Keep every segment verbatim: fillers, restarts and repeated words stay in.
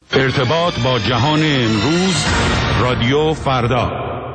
ارتباط با جهان امروز، رادیو فردا.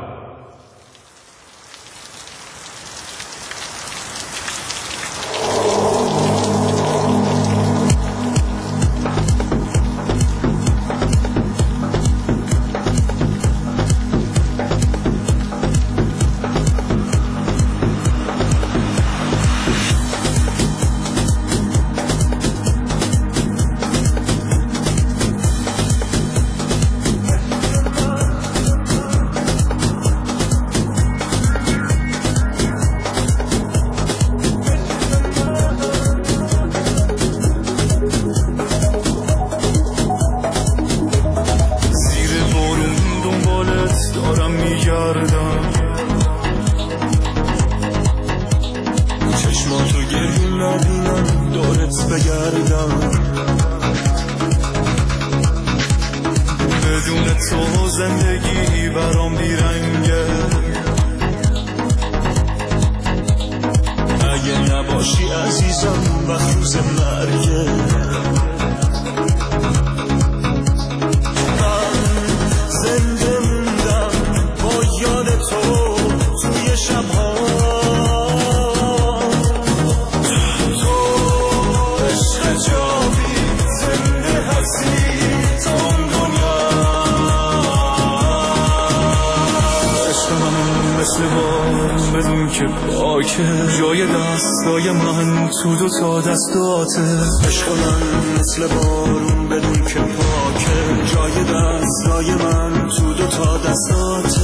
جای دستای من تو دو تا دستاته، عشق من مثل بارون بدون که پاکه. جای دستای من تو دو تا دستاته.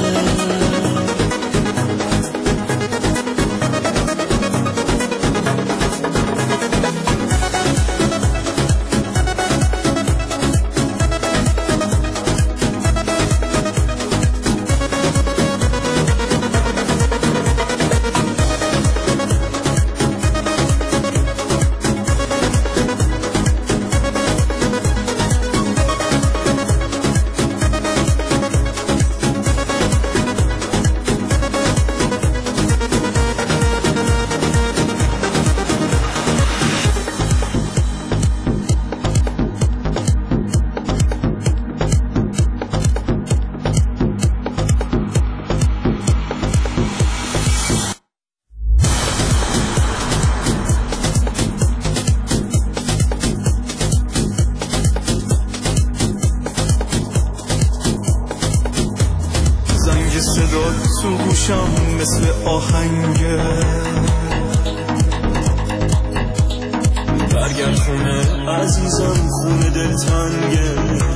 تو گوشم مثل آهنگه، برگرد خونه عزیزم، خونه دلتنگه.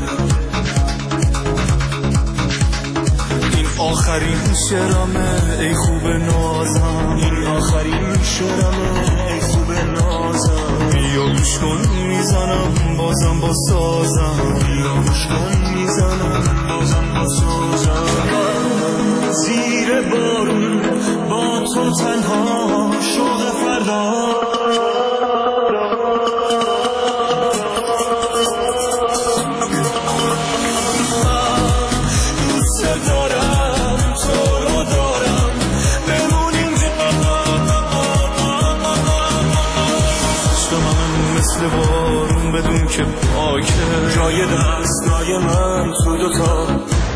این آخرین شعرمه ای خوب نازم، این آخرین شعرمه ای خوب نازم. بیا گوش کن میزنم بازم با سازم، بیا گوش کن میزنم بازم با سازم. زیر بارون با تو تنها، شوق فردا دوست دارم، تو رو دارم، بمونیم عشق من مثل بارون بدون که پاکه. جای دستای من تو دوتا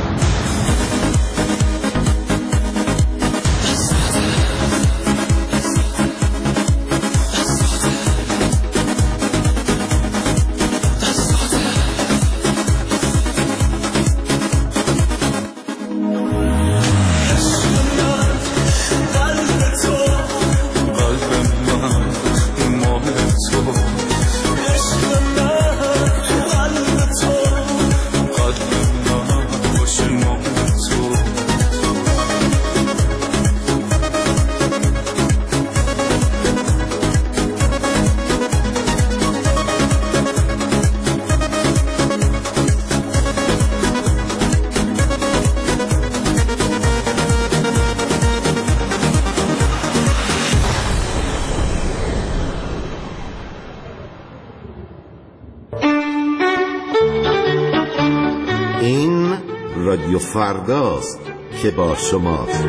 رادیو فرداست که با شماست.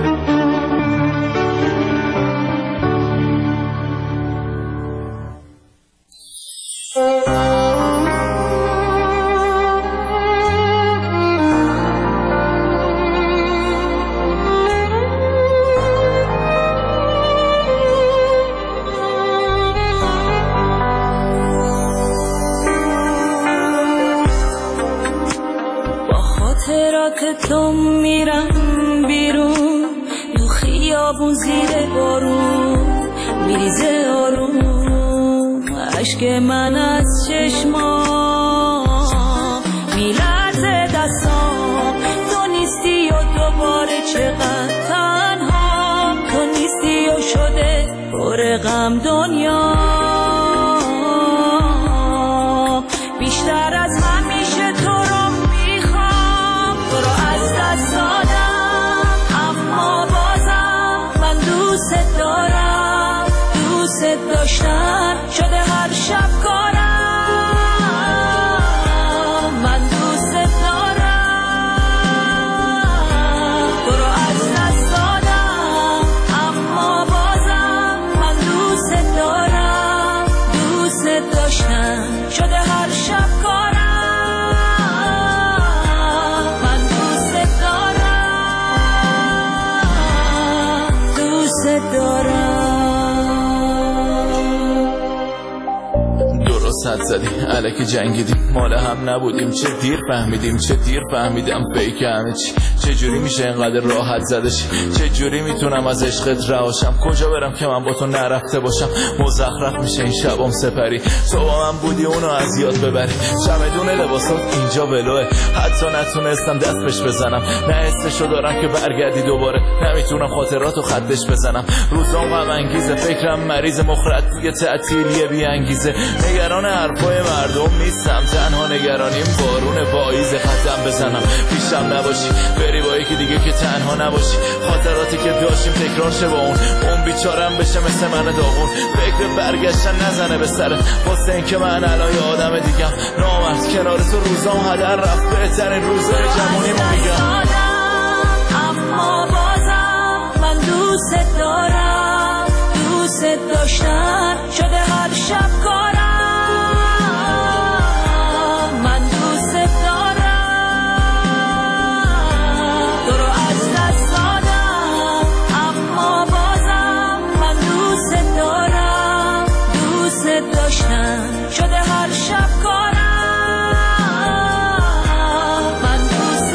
واسط تو میرم بیرون، تو خیابون زیر بارون میریزه آروم، عشق من از چشمام میلرزه دستام. تو نیستی و دوباره چقدر تنها، تو نیستی و شده پر غم دنیا. بیشتر از همیشه تو رو میخوام، تو رو از دست دادم، اما بازم من دوست دارم. دوست داشتن شده هر شب کارم، من دوست دارم. تو رو از دست دادم، اما بازم من دوست دارم. دوست داشتن شده هر شب کارم، من دوست دارم. دوست دارم. صد زدی الکی جنگیدیم، مال هم نبودیم، چه دیر فهمیدیم، چه دیر فهمیدم فیک همه چی. چه جوری میشه اینقدر راحت زدش، چه جوری میتونم از عشقت رهاشم، کجا برم که من با تو نرفته باشم. مزخرف میشه این شبام سپری، تو با من بودی اونو از یاد ببری. چمدون لباسات اینجا ولوه، حتی نتونستم دست بهش بزنم. نه حسشو دارم که برگردی دوباره، نمیتونم خاطراتو خطش بزنم. روزام غم انگیزه، فکرم مریض، مخرط دیگه تعطیلیه بی انگیزه. نگران حرفای مردم نیستم، تنها نگرانیم بارون پاییز. ختم بزنم پیشم نباشی، بری با یکی دیگه که تنها نباشی. خاطراتی که داشتیم تکرار شه با اون، اون بیچارم بشه مثل من داغون. فکر برگشتن نزنه به سره، واسه این که من الان یه آدم دیگم. نامرد کنار تو روزام هدر رفت، بهترین روزای جوونیمو میگم. اما بازم من دوست دارم. دوست داشتن شده هر شب کارم، من دوست دارم. تو رو از دست دادم، اما بازم من دوست دارم. دوست داشتن شده هر شب کارم، من دوست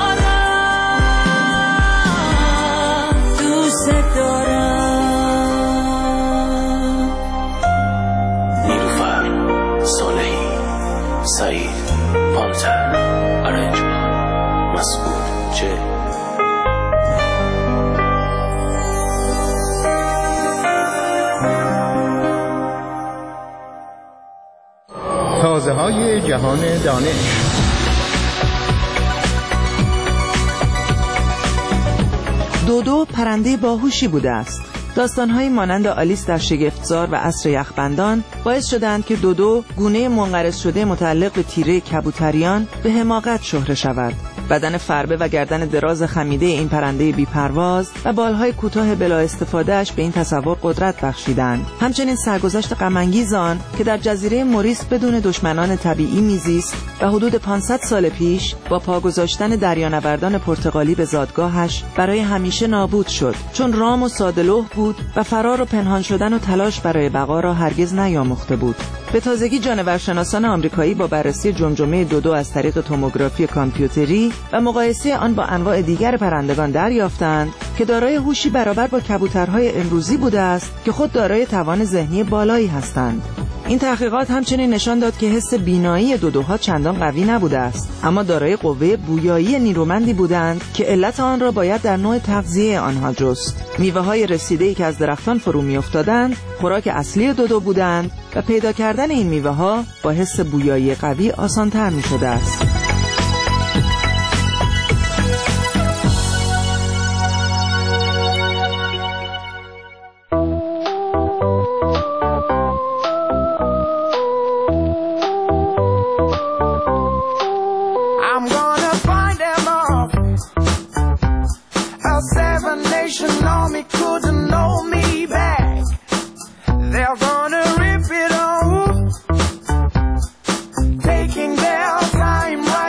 دارم. دوست دارم. سعید پانتر ارنجمان مسعود چه تازه های جهان دانش. دودو پرنده باهوشی بوده است. داستان‌هایی مانند آلیس در شگفتزار و عصر یخبندان باعث شدند که دودو، گونه منقرض شده متعلق به تیره کبوتریان، به حماقت شهره شود. بدن فربه و گردن دراز خمیده این پرنده بی‌پرواز و بالهای کوتاه بلا استفادهش به این تصور قدرت بخشیدند. همچنین سرگذشت غم‌انگیز آن که در جزیره موریس بدون دشمنان طبیعی میزیست و حدود پانصد سال پیش با پا گذاشتن دریانوردان پرتغالی به زادگاهش برای همیشه نابود شد، چون رام و ساده‌لوح بود و فرار و پنهان شدن و تلاش برای بقا را هرگز نیاموخته بود. به تازگی جانورشناسان آمریکایی با بررسی جمجمه دودو از طریق توموگرافی کامپیوتری و مقایسه آن با انواع دیگر پرندگان دریافتند که دارای هوشی برابر با کبوترهای امروزی بوده است که خود دارای توان ذهنی بالایی هستند. این تحقیقات همچنین نشان داد که حس بینایی دودوها چندان قوی نبوده است، اما دارای قوه بویایی نیرومندی بودند که علت آن را باید در نوع تغذیه آنها جست. میوه‌های رسیده‌ای که از درختان فرو می‌افتادند خوراک اصلی دودو بودند و پیدا کردن این میوه‌ها با حس بویایی قوی آسان‌تر می‌شده است. Taking their time.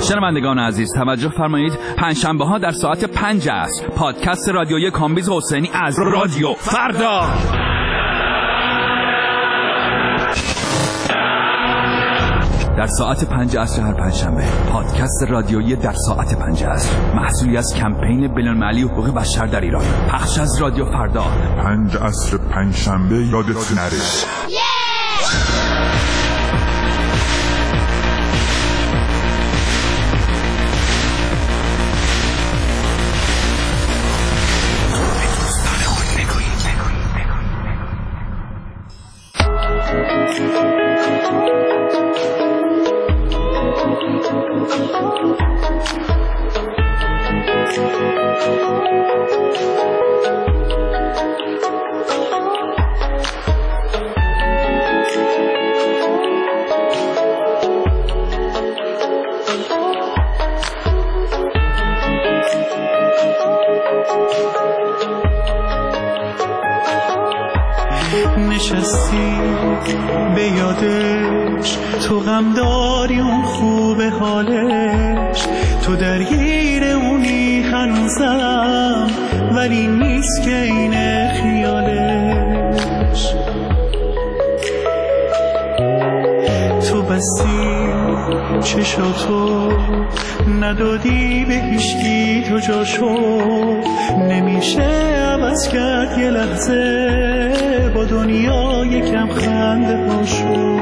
شنوندگان عزیز توجه فرمایید، پنجشنبه ها در ساعت پنج عصر پادکست رادیویی کامبیز حسینی از رادیو فردا. در ساعت پنج عصر هر پنجشنبه پادکست رادیویی در ساعت پنج عصر، محصولی از کمپین بین‌المللی حقوق بشر در ایران، پخش از رادیو فردا. پنج عصر پنجشنبه یادت نره. نشستی به یادش، تو غم داری اون خوب حالش، تو درگیر اونی هنوزم ولی نیست که این خیالش. تو بستی چشاتو ندادی به هیچکی تو جاشو، نمیشه عوض کرد یه لحظه با دنیا یکم خنده هاشو.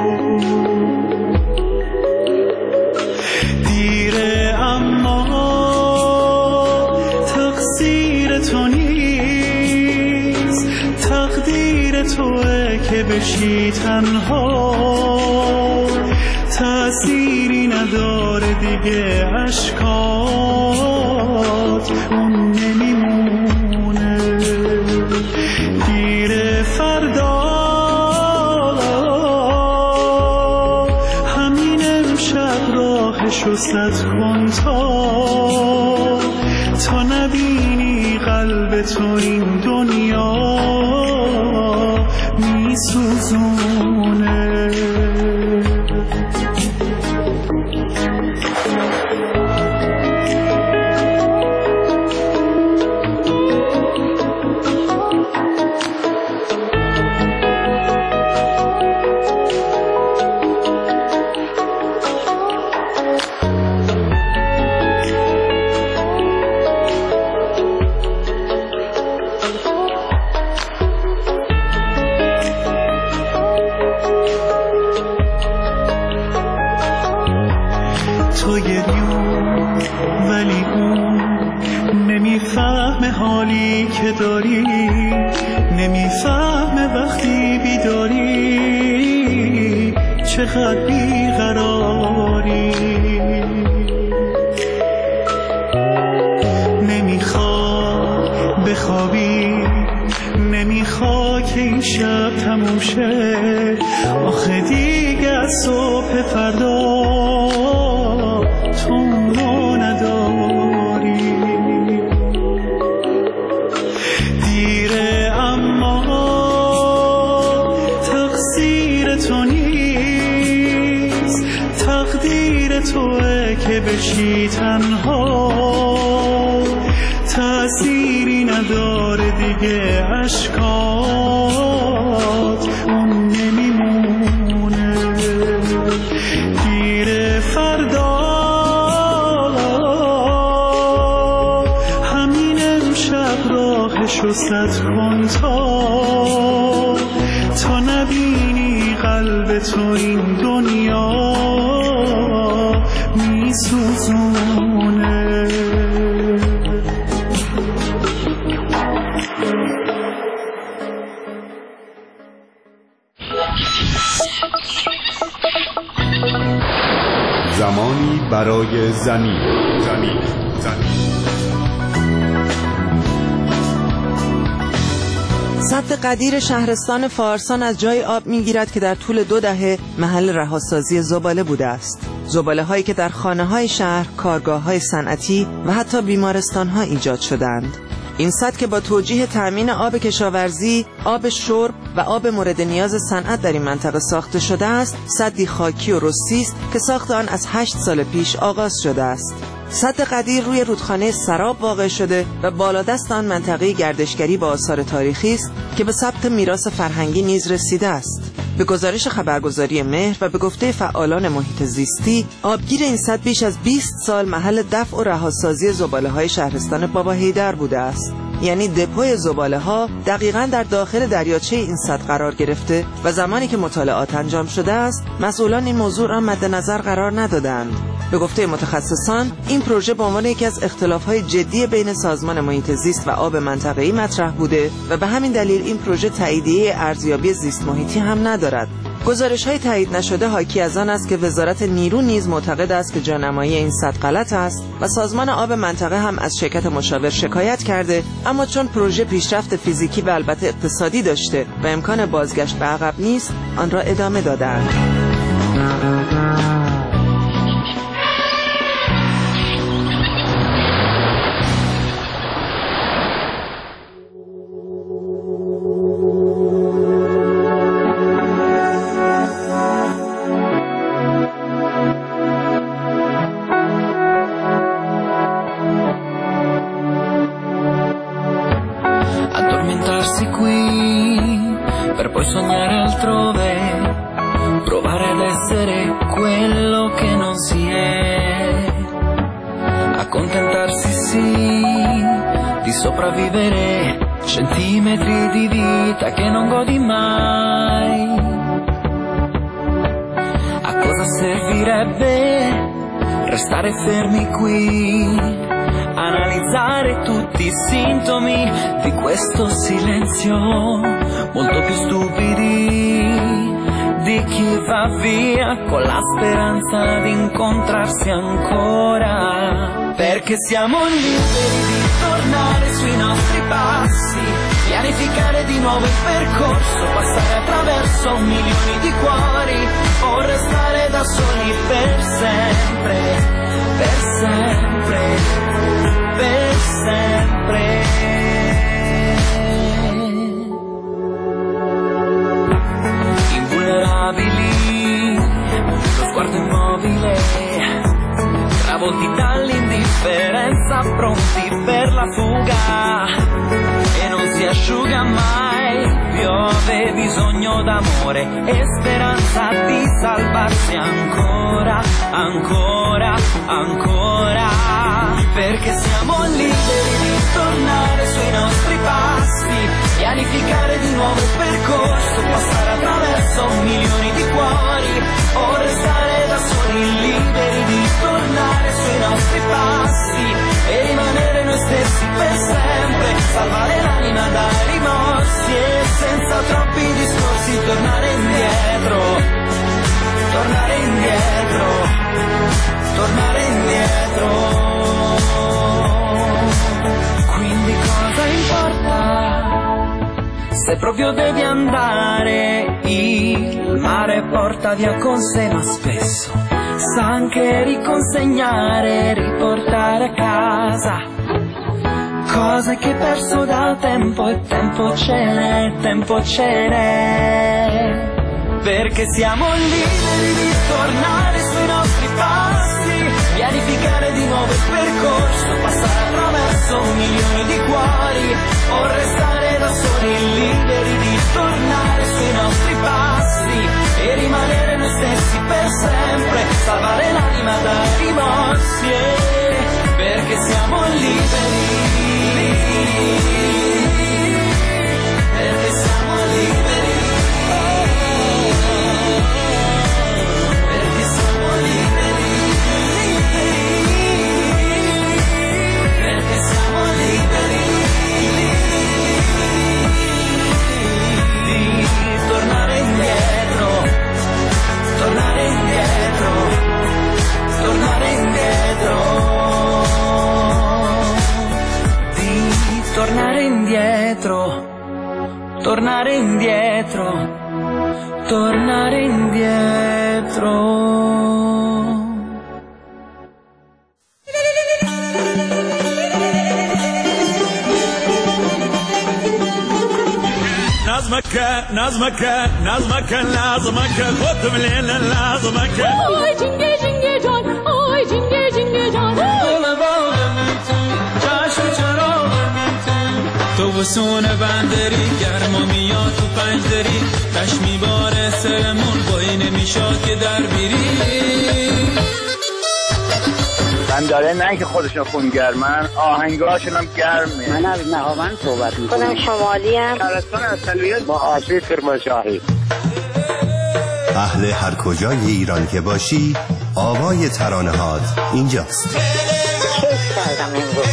دیره اما تقصیر تو نیست، تقدیر توه که بشی تنها، تأثیری نداره دیگه عشقات اون نمیمونه. گیر فردا همین امشب راهشو ست کن تا تا نبینی قلب تو این دنیا میسوزونه. تو گریون ولی اون نمیفهمه حالی که داری، نمیفهمه وقتی بیداری چقدر بیقراری. نمیخواد بخوابی، نمیخواد که این شب تموم شه، آخه دیگه از صبح فردا تو اونو نداری. دیره اما تقصیر تو نیست، تقدیر توه که بشی تنها، تأثیری نداره دیگه عشقات اون نمیمونه. گیر فردا همین امشب راهشو ست کن تا تا نبینی قلب تو این دنیا میسوزونه. زمانی برای زمین. زمین. زمین. سد قدیر شهرستان فارسان از جای آب میگیرد که در طول دو دهه محل رهاسازی زباله بوده است. زباله هایی که در خانه های شهر، کارگاه های صنعتی و حتی بیمارستان ها ایجاد شدند. این سد که با توجیه تأمین آب کشاورزی، آب شرب و آب مورد نیاز صنعت در این منطقه ساخته شده است، سدی خاکی و رسی است که ساخت آن از هشت سال پیش آغاز شده است. سد قدیر روی رودخانه سراب واقع شده و بالادست آن منطقه گردشگری با آثار تاریخی است که به ثبت میراث فرهنگی نیز رسیده است. به گزارش خبرگزاری مهر و به گفته فعالان محیط زیستی، آبگیر این سد بیش از بیست سال محل دفع و رهاسازی زباله‌های شهرستان بابا حیدر بوده است. یعنی دپوی زباله‌ها دقیقاً در داخل دریاچه این سد قرار گرفته و زمانی که مطالعات انجام شده است، مسئولان این موضوع را مد نظر قرار ندادند. به گفته متخصصان، این پروژه به عنوان یکی از اختلاف‌های جدی بین سازمان محیط زیست و آب منطقه‌ای مطرح بوده و به همین دلیل این پروژه تاییدیه ارزیابی زیست محیطی هم ندارد. گزارش‌های تایید نشده حاکی از آن است که وزارت نیرو نیز معتقد است که جانمایی این سد غلط است و سازمان آب منطقه هم از شرکت مشاور شکایت کرده، اما چون پروژه پیشرفت فیزیکی و البته اقتصادی داشته و امکان بازگشت به عقب نیست، آن را ادامه دادند. Sopravvivere centimetri di vita che non godi mai. A cosa servirebbe restare fermi qui, analizzare tutti i sintomi di questo silenzio, molto più stupidi di chi va via con la speranza di incontrarsi ancora, perché siamo liberi di tornare sui nostri passi, pianificare di nuovo il percorso, passare attraverso milioni di cuori o restare da soli per sempre, per sempre, per sempre. Invulnerabili, lo sguardo immobile, travolti dall'indifferenza, pronti per la fuga, e non si asciuga mai, piove bisogno d'amore e speranza di salvarsi ancora, ancora, ancora, perché siamo liberi di tornare sui nostri passi, pianificare di nuovo il percorso, passare attraverso milioni di cuori o restare da soli, liberi di tornare sui nostri passi e rimanere noi stessi per sempre, salvare l'anima dai rimorsi e senza troppi discorsi tornare indietro, tornare indietro, tornare indietro. Quindi cosa importa se proprio devi andare? Il mare porta via con sé, ma spesso sa anche riconsegnare, riportare a casa cose che hai perso da tempo, e tempo ce n'è, tempo ce n'è, perché siamo liberi di tornare sui nostri passi, pianificare di nuovo il percorso, passare attraverso milioni di cuori o restare da soli, liberi di tornare sui nostri passi e rimanere noi stessi per sempre, salvare l'anima dai rimorsi, perché siamo liberi, perché siamo liberi, perché siamo liberi, perché siamo liberi di tornare indietro, tornare indietro, tornare indietro, di tornare indietro, tornare indietro, tornare indietro. نظمك نظمك نظمك لازمك خد بليل لازمك آی جنگه جنگه جان آی جنگه جنگه جان گل باغم تو چشم چراغم تو بسون بندری گرما میاد تو پنجدری تش میباره سرمون بایی نمیشاد که در بیری من داره نه که خودشون خونگرمن آهنگاشون هم گرمه. من از نهاوند صحبت میکنم. خودم شمالی هم شهرستان اصلیت با آسیب کرمانشاهی. اهل هر کجای ایران که باشی آوای ترانه‌هات اینجاست. کیف کردم امروز.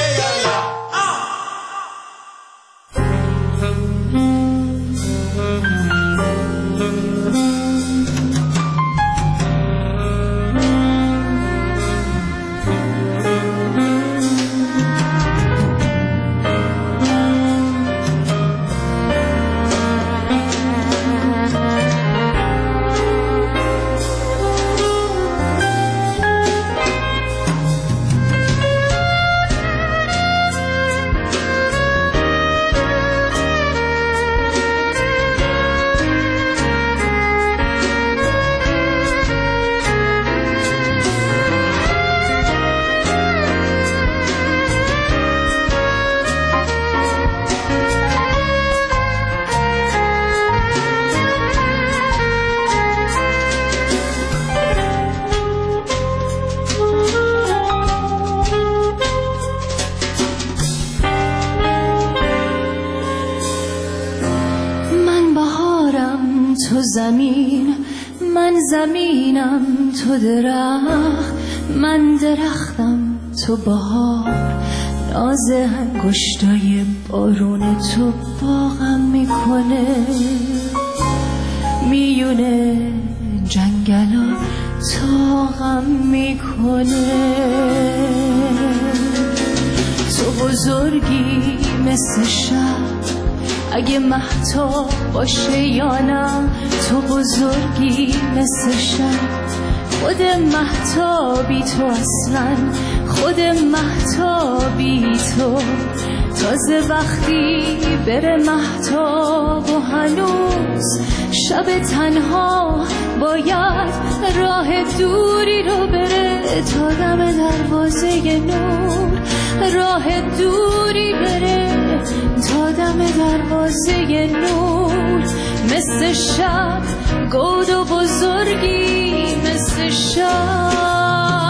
زمین من زمینم تو درخت من درختم تو بهار ناز انگشتای بارون تو باغم میکنه میونه جنگلا تاغم میکنه تو بزرگی مثل شب اگه مهتاب باشه یا نه تو بزرگی مثل شب خود مهتابی تو اصلا خود مهتابی تو تازه وقتی بره مهتاب و هنوز شب تنها باید راه دوری رو بره تا دم دروازه نور راه دوری بره تا دم دروازه نور مثل شب گود و بزرگی مثل شب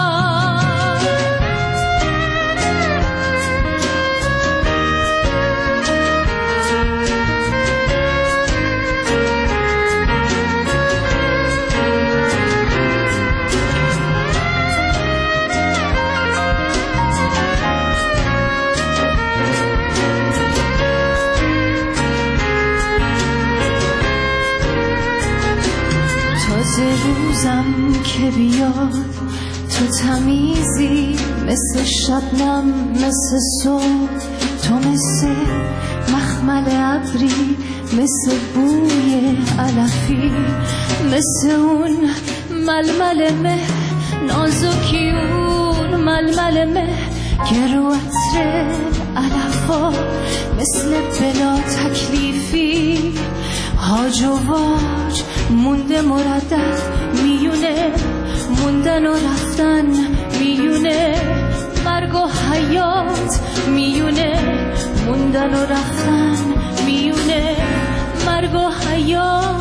روزم که بیاد تو تمیزی مثل شبنم مثل صبح تو مثل مخمل ابری مثل بوی علفی مثل اون ململ مه نازکی اون ململ مه که رو عطر علفا مثل بلا تکلیفی هاج و واج مونده مردد میونه موندن و رفتن میونه مرگ و حیات میونه موندن و رفتن میونه مرگ و حیات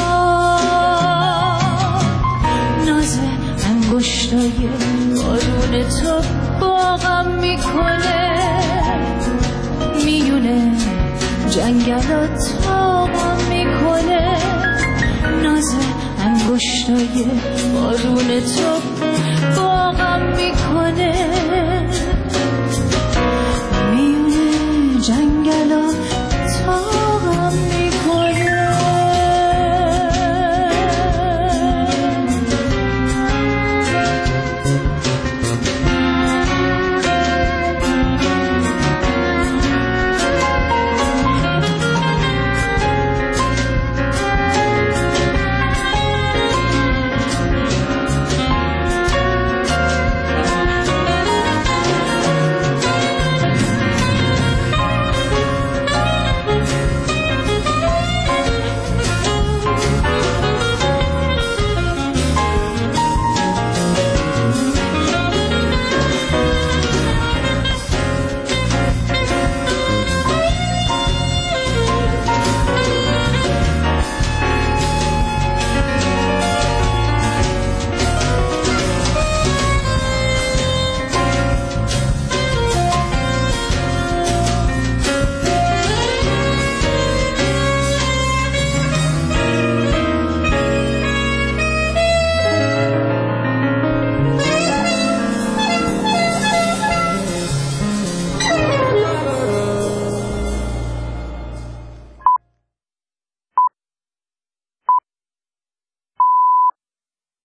ناز انگشتای بارون تو باغم میکنه میونه جنگلات تاقم میکنه ناز انگشتای بارون تو باغم میکنه میونه جنگلات تاقم میکنه